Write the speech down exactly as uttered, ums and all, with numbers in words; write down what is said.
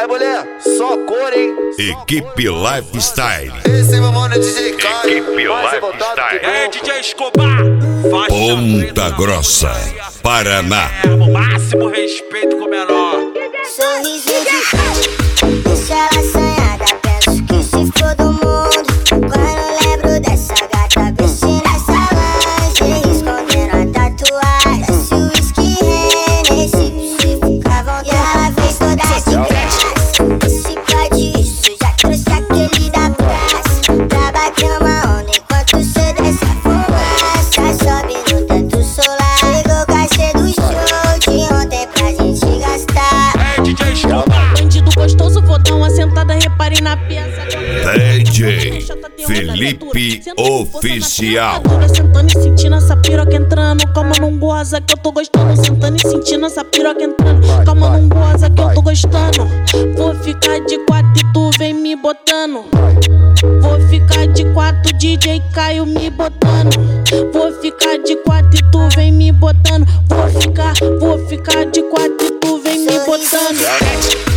Aí, mulher, só cor, hein? Equipe Lifestyle. Esse é meu mano D J Caio. Equipe Lifestyle. É D J Escobar. Ponta Grossa, Paraná. O máximo respeito com o menor. Sorrisinho de deixa ela assanhada. Penso que se for do mundo quando lembro dessa gata vestindo essa lingerie, escondendo a tatuagem. Desce o whisky Hennessy, se ficar à vontade. E ela vem toda de graça. Esse pode isso, já trouxe aquele da praça pra bater uma onda enquanto cê desce a fumaça. Sobe no teto solar, chegou o cachê do show de ontem pra gente gastar. É D J Escobar. Bandido gostoso, vou dar uma sentada, repare na peça. D J Felipe Oficial. Sentando e sentindo essa piroca entrando. Calma, não goza que eu tô gostando. Sentando e sentindo essa piroca entrando. Calma, não goza que eu tô gostando. Vou ficar de quatro e tu vem me botando. Vou ficar de quatro, D J Caio me botando. Vou ficar de quatro e tu vem me botando. Vou ficar, vou ficar de quatro e tu vem me botando.